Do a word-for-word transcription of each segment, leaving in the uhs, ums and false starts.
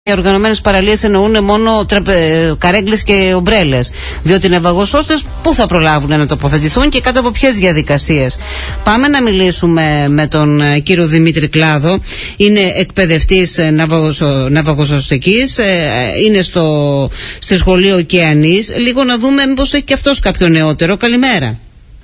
Οι οργανωμένες παραλίες εννοούν μόνο τραπε... καρέγκλες και ομπρέλες. Διότι οι ναυαγοσώστες πού θα προλάβουν να τοποθετηθούν και κάτω από ποιες διαδικασίες. Πάμε να μιλήσουμε με τον κύριο Δημήτρη Κλάδο. Είναι εκπαιδευτής ναυαγοσω... ναυαγοσωστικής. Είναι στο... στη σχολείο Ωκεανής. Λίγο να δούμε μήπως έχει και αυτός κάποιο νεότερο. Καλημέρα.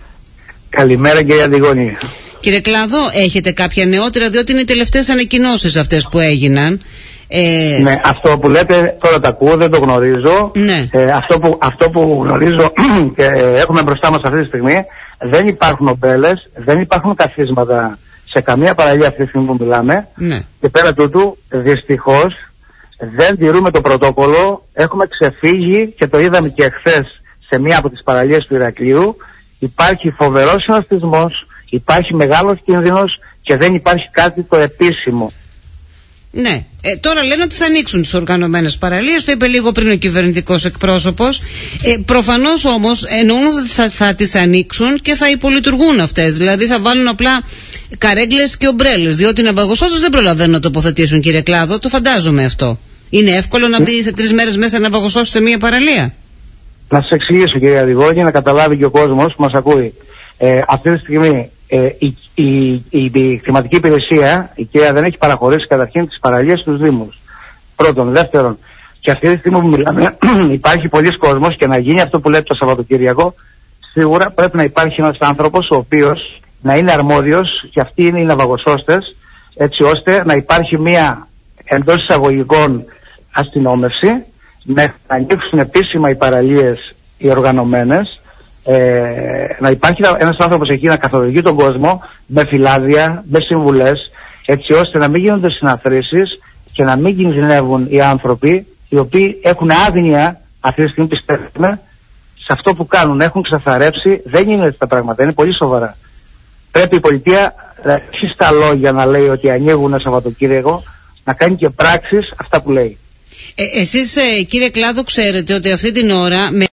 Καλημέρα κύριε Αντιγόνη. Κύριε Κλάδο, έχετε κάποια νεότερα, διότι είναι οι τελευταίες ανακοινώσεις αυτές που έγιναν. Ε... Ναι, αυτό που λέτε τώρα το ακούω, δεν το γνωρίζω. Ναι. Ε, αυτό, που, αυτό που γνωρίζω και έχουμε μπροστά μας αυτή τη στιγμή, δεν υπάρχουν ομπέλες, δεν υπάρχουν καθίσματα σε καμία παραλία αυτή τη στιγμή που μιλάμε. Ναι. Και πέρα τούτου, δυστυχώς, δεν τηρούμε το πρωτόκολλο. Έχουμε ξεφύγει και το είδαμε και εχθές σε μία από τις παραλίες του Ηρακλείου. Υπάρχει φοβερός συναστισμός, υπάρχει μεγάλος κίνδυνος και δεν υπάρχει κάτι το επίσημο. Ναι, ε, τώρα λένε ότι θα ανοίξουν τις οργανωμένες παραλίες, το είπε λίγο πριν ο κυβερνητικός εκπρόσωπος. Ε, προφανώς όμως εννοούν ότι θα, θα τις ανοίξουν και θα υπολειτουργούν αυτές. Δηλαδή θα βάλουν απλά καρέγκλες και ομπρέλες, διότι οι ναυαγοσώστες δεν προλαβαίνουν να τοποθετήσουν, κύριε Κλάδο, το φαντάζομαι αυτό. Είναι εύκολο να μπει σε τρεις μέρες μέσα ναυαγοσώστες σε μία παραλία? Να σας εξηγήσω κύριε Αντιγόνη, να καταλάβει και ο κόσμος που μας ακούει. Ε, αυτή τη στιγμή ε, η, η, η, η χρηματική υπηρεσία, η ΚΕΑ, δεν έχει παραχωρήσει καταρχήν τις παραλίες στους Δήμους. Πρώτον. Δεύτερον, και αυτή τη στιγμή που μιλάμε υπάρχει πολλής κόσμος και να γίνει αυτό που λέτε το Σαββατοκύριακο, σίγουρα πρέπει να υπάρχει ένας άνθρωπος ο οποίος να είναι αρμόδιος, και αυτοί είναι οι ναυαγοσώστες, έτσι ώστε να υπάρχει μια εντός εισαγωγικών αστυνόμευση, να ανοίξουν επίσημα οι παραλίες οι οργανωμένες, ε, να υπάρχει ένας άνθρωπος εκεί να καθοδηγεί τον κόσμο με φυλάδια, με συμβουλές, έτσι ώστε να μην γίνονται συναθρήσεις και να μην κινδυνεύουν οι άνθρωποι οι οποίοι έχουν άγνοια αυτή τη στιγμή, πιστεύουμε, σε αυτό που κάνουν. Έχουν ξεθαρρέψει, δεν είναι έτσι τα πράγματα, είναι πολύ σοβαρά. Πρέπει η πολιτεία να έχει στα λόγια να λέει ότι ανοίγουν ένα Σαββατοκύριακο, να κάνει και πράξεις αυτά που λέει. Ε, εσείς ε, κύριε Κλάδο, ξέρετε ότι αυτή την ώρα με